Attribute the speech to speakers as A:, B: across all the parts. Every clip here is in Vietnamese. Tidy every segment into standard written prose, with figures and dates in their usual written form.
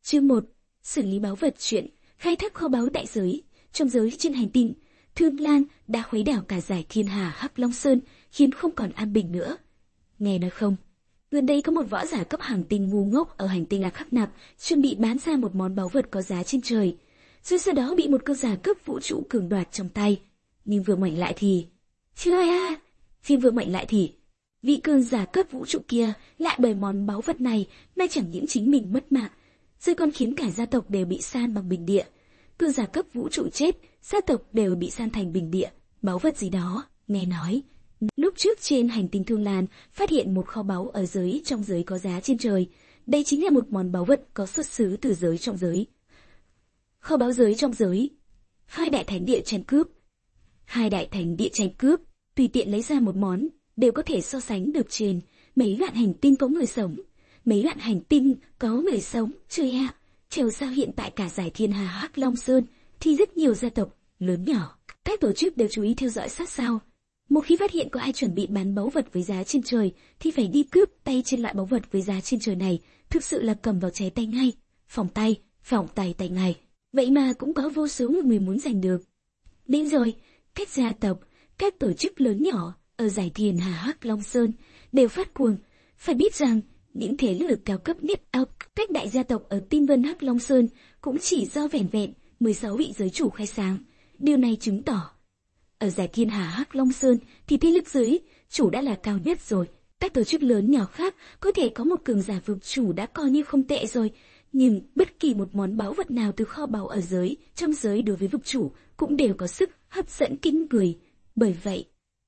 A: Chương 1. Xử lý báu vật. Chuyện khai thác kho báu đại giới. Trong giới trên hành tinh, Thương Lan đã khuấy đảo cả giải thiên hà Hắc Long Sơn, khiến không còn an bình nữa. Nghe nói không, gần đây có một võ giả cấp hàng tinh ngu ngốc ở hành tinh Lạc Khắc Nạp chuẩn bị bán ra một món báu vật có giá trên trời, rồi sau đó bị một cường giả cấp vũ trụ cường đoạt trong tay. Nhưng vừa ngoảnh lại thì, vị cường giả cấp vũ trụ kia lại bởi món báu vật này mà chẳng những chính mình mất mạng, rồi còn khiến cả gia tộc đều bị san bằng bình địa. Cường giả cấp vũ trụ chết, gia tộc đều bị san thành bình địa. Báu vật gì đó, nghe nói lúc trước trên hành tinh Thương Lan phát hiện một kho báu ở trong giới có giá trên trời. Đây chính là một món báu vật có xuất xứ từ giới trong giới. Kho báu giới trong giới. Hai đại thánh địa tranh cướp, tùy tiện lấy ra một món, đều có thể so sánh được trên mấy vạn hành tinh có người sống. Trời ạ, chiều sao hiện tại cả giải thiên hà Hắc Long Sơn thì rất nhiều gia tộc lớn nhỏ, các tổ chức đều chú ý theo dõi sát sao. Một khi phát hiện có ai chuẩn bị bán báu vật với giá trên trời thì phải đi cướp tay trên loại báu vật với giá trên trời này, thực sự là cầm vào cháy tay ngay, phòng tay ngay. Vậy mà cũng có vô số người muốn giành được. Đến rồi, các gia tộc, các tổ chức lớn nhỏ ở giải thiên hà Hắc Long Sơn đều phát cuồng. Phải biết rằng những thế lực cao cấp nhất các đại gia tộc ở Tinh Vân Hắc Long Sơn cũng chỉ do vẻn vẹn 16 vị giới chủ khai sáng. Điều này chứng tỏ ở giải thiên hà Hắc Long Sơn thì thế lực giới chủ đã là cao nhất rồi. Các tổ chức lớn nhỏ khác có thể có một cường giả vực chủ đã coi như không tệ rồi, nhưng bất kỳ một món báu vật nào từ kho báu ở trong giới đối với vực chủ cũng đều có sức hấp dẫn kinh người. Bởi vậy,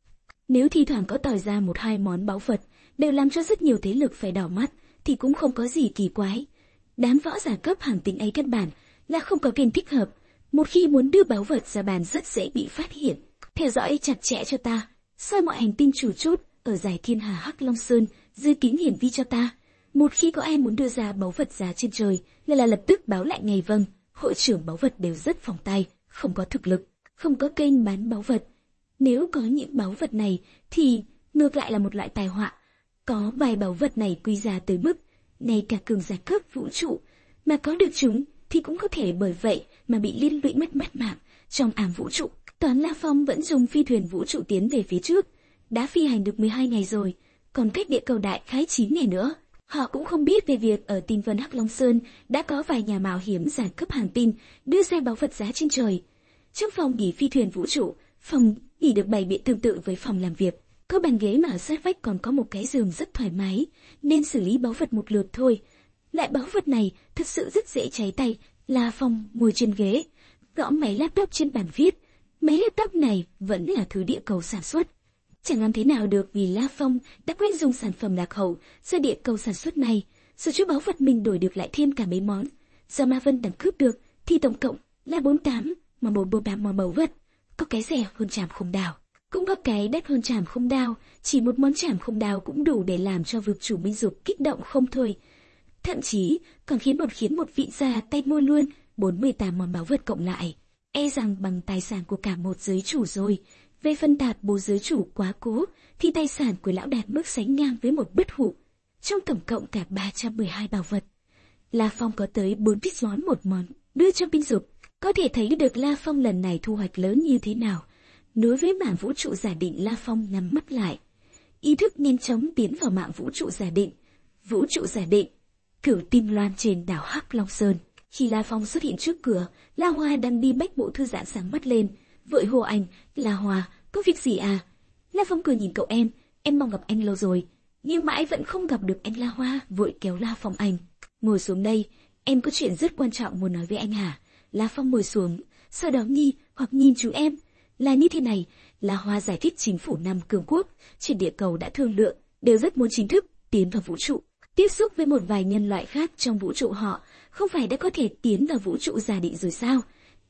A: nếu thi thoảng có tỏi ra một hai món báu vật đều làm cho rất nhiều thế lực phải đỏ mắt thì cũng không có gì kỳ quái. Đám võ giả cấp hàng tinh ấy căn bản là không có kênh thích hợp. Một khi muốn đưa báu vật ra bàn rất dễ bị phát hiện. Theo dõi chặt chẽ cho ta, soi mọi hành tinh chủ chốt ở giải thiên hà Hắc Long Sơn dưới kính hiển vi cho ta. Một khi có ai muốn đưa ra báu vật giá trên trời là lập tức báo lại ngay. Vâng. Hội trưởng báu vật đều rất phòng tay, không có thực lực, không có kênh bán báu vật. Nếu có những báu vật này thì ngược lại là một loại tai họa. Có vài báu vật này quý giá tới mức ngay cả cường giả cấp vũ trụ mà có được chúng thì cũng có thể bởi vậy mà bị liên lụy mất mạng trong ám vũ trụ. Toán La Phong vẫn dùng phi thuyền vũ trụ tiến về phía trước, đã phi hành được 12 ngày rồi, còn cách địa cầu đại khái 9 ngày nữa. Họ cũng không biết về việc ở Tinh Vân Hắc Long Sơn đã có vài nhà mạo hiểm giả cấp hàng tinh đưa ra báu vật giá trên trời. Trong phòng nghỉ phi thuyền vũ trụ, phòng nghỉ được bày biện tương tự với phòng làm việc. Có bàn ghế mà ở sát vách còn có một cái giường rất thoải mái, nên xử lý báu vật một lượt thôi. Lại báu vật này thực sự rất dễ cháy tay. La Phong ngồi trên ghế, gõ máy laptop trên bàn viết. Máy laptop này vẫn là thứ địa cầu sản xuất. Chẳng làm thế nào được vì La Phong đã quen dùng sản phẩm lạc hậu do địa cầu sản xuất này, rồi chút báu vật mình đổi được lại thêm cả mấy món. Do Ma Vân đẳng cướp được thì tổng cộng là 48 mà một món báu vật. Có cái rẻ hơn trảm không đào, cũng có cái đắt hơn trảm không đao. Chỉ một món trảm không đao cũng đủ để làm cho vực chủ Minh Dục kích động không thôi. Thậm chí còn khiến một vị già tay mua luôn 48 món báu vật cộng lại. E rằng bằng tài sản của cả một giới chủ rồi. Về phân Đạt bố giới chủ quá cố thì tài sản của lão đạt mức sánh ngang với một bất hủ. Trong tổng cộng cả 312 bảo vật, La Phong có tới 4 món một món đưa cho Minh Dục. Có thể thấy được La Phong lần này thu hoạch lớn như thế nào. Đối với mảng vũ trụ giả định, La Phong nhắm mắt lại, ý thức nhanh chóng tiến vào mạng vũ trụ giả định. Vũ trụ giả định, Cửu Tinh Loan trên đảo Hắc Long Sơn. Khi La Phong xuất hiện trước cửa, La Hoa đang đi bách bộ thư giãn sáng mắt lên, vội hô anh: La Hoa, có việc gì à? La Phong cười nhìn cậu: em mong gặp anh lâu rồi, nhưng mãi vẫn không gặp được anh. La Hoa vội kéo La Phong: anh ngồi xuống đây, em có chuyện rất quan trọng muốn nói với anh hả? La Phong ngồi xuống, sau đó nhìn chú em. Là như thế này, La Hoa giải thích chính phủ 5 cường quốc trên địa cầu đã thương lượng, đều rất muốn chính thức tiến vào vũ trụ, tiếp xúc với một vài nhân loại khác trong vũ trụ. Họ không phải đã có thể tiến vào vũ trụ giả định rồi sao?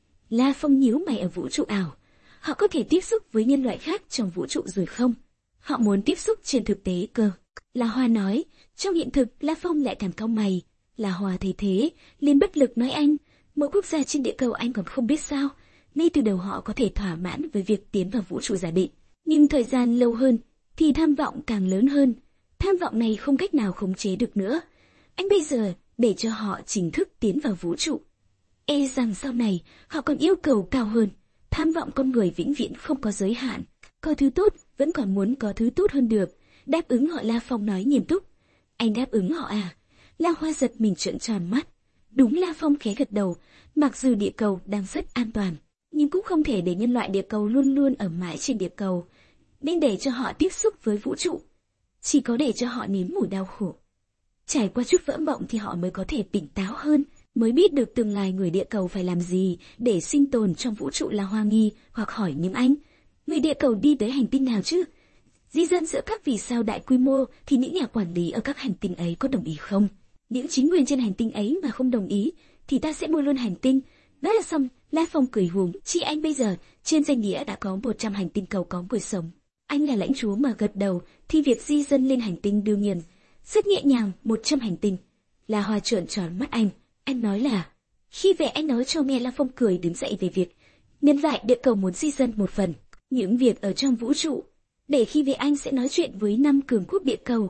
A: La Phong nhíu mày: ở vũ trụ ảo, họ có thể tiếp xúc với nhân loại khác trong vũ trụ rồi không? Họ muốn tiếp xúc trên thực tế cơ. La Hoa nói. Trong hiện thực, La Phong lại càng cau mày. La Hoa thấy thế, liền bất lực nói: anh, mỗi quốc gia trên địa cầu anh còn không biết sao? Ngay từ đầu họ có thể thỏa mãn với việc tiến vào vũ trụ giả định, nhưng thời gian lâu hơn thì tham vọng càng lớn hơn. Tham vọng này không cách nào khống chế được nữa. Anh bây giờ để cho họ chính thức tiến vào vũ trụ. E rằng sau này, họ còn yêu cầu cao hơn, tham vọng con người vĩnh viễn không có giới hạn. Có thứ tốt, vẫn còn muốn có thứ tốt hơn được. Đáp ứng họ, La Phong nói nghiêm túc. Anh đáp ứng họ à? La Hoa giật mình trợn tròn mắt. Đúng, La Phong khẽ gật đầu. Mặc dù địa cầu đang rất an toàn, nhưng cũng không thể để nhân loại địa cầu luôn luôn ở mãi trên địa cầu. Nên để cho họ tiếp xúc với vũ trụ, chỉ có để cho họ nếm mùi đau khổ. Trải qua chút vỡ mộng thì họ mới có thể tỉnh táo hơn, mới biết được tương lai người địa cầu phải làm gì để sinh tồn trong vũ trụ. La Hoa nghi hoặc hỏi, nhưng anh, người địa cầu đi tới hành tinh nào chứ? Di dân giữa các vì sao đại quy mô thì những nhà quản lý ở các hành tinh ấy có đồng ý không? Những chính quyền trên hành tinh ấy mà không đồng ý thì ta sẽ mua luôn hành tinh. Đó là xong. La Phong cười hùng, chị anh bây giờ trên danh nghĩa đã có 100 hành tinh cầu có người sống. Anh là lãnh chúa mà gật đầu thì việc di dân lên hành tinh đương nhiên rất nhẹ nhàng. 100 hành tinh. La Hoa trợn tròn mắt anh nói là... Khi về anh nói cho nghe. La Phong cười đứng dậy về việc nhân loại địa cầu muốn di dân một phần những việc ở trong vũ trụ, để khi về anh sẽ nói chuyện với 5 cường quốc địa cầu.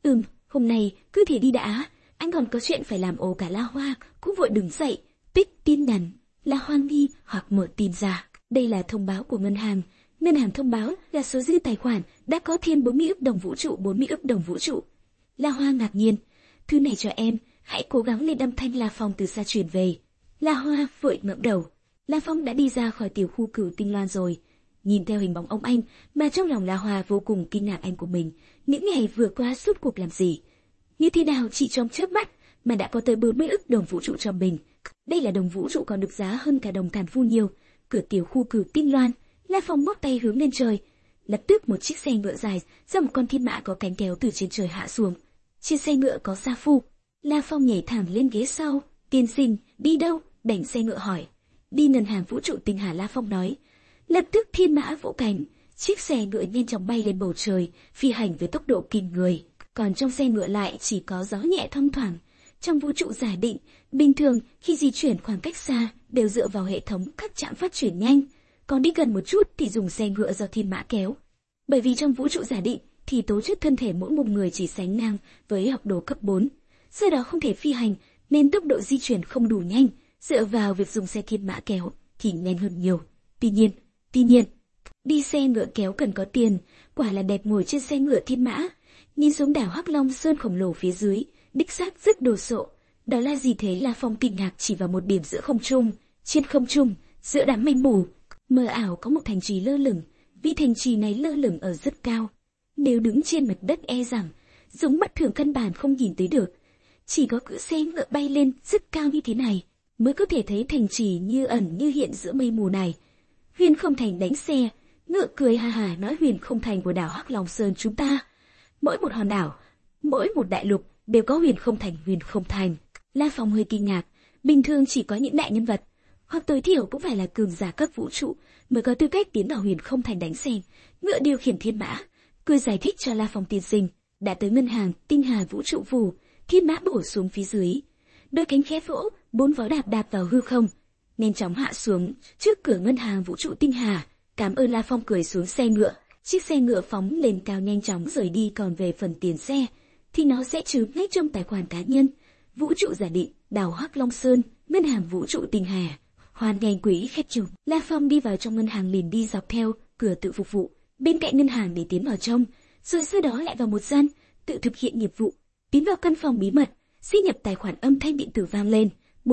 A: Hôm nay cứ thế đi đã, anh còn có chuyện phải làm. Ồ, cả La Hoa cũng vội đứng dậy. Pick tin nhắn. La Hoa nghi hoặc mở tin ra. Đây là thông báo của ngân hàng. Ngân hàng thông báo là số dư tài khoản đã có thêm 40 ức đồng vũ trụ. 40 ức đồng vũ trụ. La Hoa ngạc nhiên. Thư này cho em, hãy cố gắng lên. Âm thanh La Phong từ xa truyền về. La Hoa vội ngẩng đầu. La Phong đã đi ra khỏi tiểu khu Cửu Tinh Loan rồi. Nhìn theo hình bóng ông anh mà trong lòng La Hoa vô cùng kinh ngạc. Anh của mình những ngày vừa qua suốt cuộc làm gì? Như thế nào chỉ trong chớp mắt mà đã có tới 40 ức đồng vũ trụ cho mình? Đây là đồng vũ trụ còn được giá hơn cả đồng càn vu nhiều. Cửa tiểu khu Cửu Tinh Loan, La Phong bóp tay hướng lên trời. Lập tức một chiếc xe ngựa dài do một con thiên mã có cánh kéo từ trên trời hạ xuống. Trên xe ngựa có Gia Phu. La Phong nhảy thẳng lên ghế sau. Tiên sinh, đi đâu? Đành xe ngựa hỏi. Đi ngân hàng vũ trụ Tinh Hà, La Phong nói. Lập tức thiên mã vỗ cánh, chiếc xe ngựa nhanh chóng bay lên bầu trời, phi hành với tốc độ kinh người. Còn trong xe ngựa lại chỉ có gió nhẹ thoang thoảng. Trong vũ trụ giả định, bình thường khi di chuyển khoảng cách xa đều dựa vào hệ thống các trạm phát triển nhanh, còn đi gần một chút thì dùng xe ngựa do thiên mã kéo. Bởi vì trong vũ trụ giả định thì tố chất thân thể mỗi một người chỉ sánh ngang với học đồ cấp 4, do đó không thể phi hành nên tốc độ di chuyển không đủ nhanh. Dựa vào việc dùng xe thiên mã kéo thì nhanh hơn nhiều. Tuy nhiên, đi xe ngựa kéo cần có tiền. Quả là đẹp ngồi trên xe ngựa thiên mã, nhìn xuống đảo Hắc Long Sơn khổng lồ phía dưới, đích xác rất đồ sộ. Đó là gì thế? La Phong kinh ngạc chỉ vào một điểm giữa không trung. Trên không trung, giữa đám mây mù mờ ảo có một thành trì lơ lửng. Vị thành trì này lơ lửng ở rất cao, nếu đứng trên mặt đất e rằng dùng mắt thường căn bản không nhìn tới được. Chỉ có cự xe ngựa bay lên rất cao như thế này mới có thể thấy thành trì như ẩn như hiện giữa mây mù này. Huyền Không Thành đánh xe ngựa cười ha hà nói, Huyền Không Thành của đảo Hắc Long Sơn chúng ta, mỗi một hòn đảo, mỗi một đại lục đều có Huyền Không Thành. Huyền Không Thành. La Phong hơi kinh ngạc. Bình thường chỉ có những đại nhân vật hoặc tối thiểu cũng phải là cường giả cấp vũ trụ mới có tư cách tiến vào Huyền Không Thành đánh xe ngựa điều khiển thiên mã. Cười giải thích cho La Phong, tiên sinh đã tới ngân hàng Tinh Hà vũ trụ vù. Thiên mã bổ xuống phía dưới, đôi cánh khẽ vỗ, 4 vó đạp vào hư không, nhanh chóng hạ xuống trước cửa ngân hàng vũ trụ Tinh Hà. Cảm ơn. La Phong cười xuống xe ngựa. Chiếc xe ngựa phóng lên cao nhanh chóng rời đi. Còn về phần tiền xe thì nó sẽ trừ ngay trong tài khoản cá nhân. Vũ trụ giả định, đảo Hắc Long Sơn, ngân hàng vũ trụ Tinh Hà. Hoàn ngành quý khách chủ. La Phong đi vào trong ngân hàng liền đi dọc theo cửa tự phục vụ bên cạnh ngân hàng để tiến vào trong, rồi sau đó lại vào một gian tự thực hiện nghiệp vụ. Tiến vào căn phòng bí mật, ghi nhập tài khoản, âm thanh điện tử vang lên.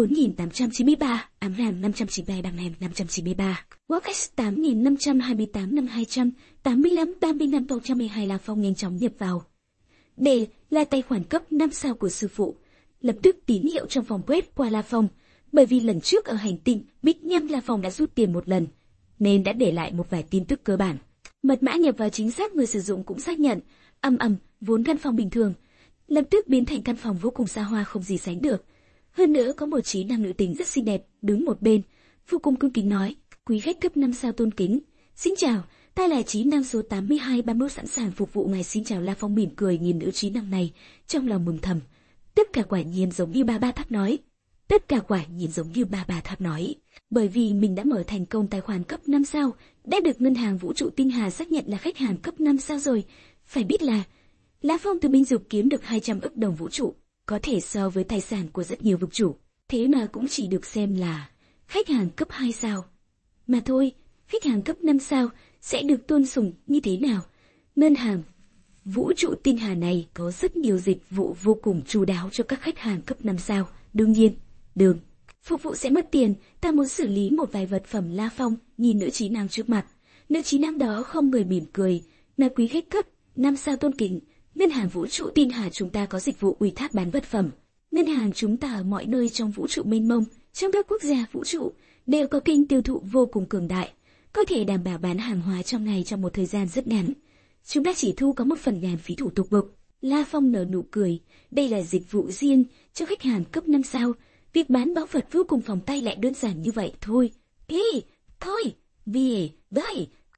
A: 4893, RAM 593, RAM 593, WordX 8528 năm 285 35 112. La Phong nhanh chóng nhập vào. Để là tài khoản cấp 5 sao của sư phụ. Lập tức tín hiệu trong phòng quét qua La Phong. Bởi vì lần trước ở hành tinh Bích Nham La Phong đã rút tiền một lần, nên đã để lại một vài tin tức cơ bản. Mật mã nhập vào chính xác, người sử dụng cũng xác nhận. Vốn căn phòng bình thường lập tức biến thành căn phòng vô cùng xa hoa không gì sánh được. Hơn nữa có một trí năng nữ tính rất xinh đẹp đứng một bên, vô cùng cung kính nói, quý khách cấp 5 sao tôn kính. Xin chào, ta là trí năng số 8231 sẵn sàng phục vụ ngài. Xin chào. La Phong mỉm cười nhìn nữ trí năng này, trong lòng mừng thầm. Tất cả quả nhiên giống như ba tháp nói. Bởi vì mình đã mở thành công tài khoản cấp 5 sao, đã được ngân hàng vũ trụ Tinh Hà xác nhận là khách hàng cấp 5 sao rồi. Phải biết là La Phong từ binh dục kiếm được 200 ức đồng vũ trụ, có thể so với tài sản của rất nhiều vực chủ, thế mà cũng chỉ được xem là khách hàng cấp 2 sao. Mà thôi, khách hàng cấp 5 sao sẽ được tôn sùng như thế nào? Ngân hàng vũ trụ tinh hà này có rất nhiều dịch vụ vô cùng chu đáo cho các khách hàng cấp 5 sao. Đương nhiên, đường phục vụ sẽ mất tiền. Ta muốn xử lý một vài vật phẩm La Phong nhìn nữ trí nam trước mặt. Nữ trí nam đó không người mỉm cười, là quý khách cấp 5 sao tôn kính. Ngân hàng vũ trụ tinh hà chúng ta có dịch vụ ủy thác bán vật phẩm. Ngân hàng chúng ta ở mọi nơi trong vũ trụ mênh mông, trong các quốc gia vũ trụ đều có kênh tiêu thụ vô cùng cường đại, có thể đảm bảo bán hàng hóa trong ngày trong một thời gian rất ngắn. Chúng ta chỉ thu có một phần ngàn phí thủ tục bục. La Phong nở nụ cười, đây là dịch vụ riêng cho khách hàng cấp 5 sao. Việc bán báu vật vô cùng phòng tay lại đơn giản như vậy thôi. Thôi, vì,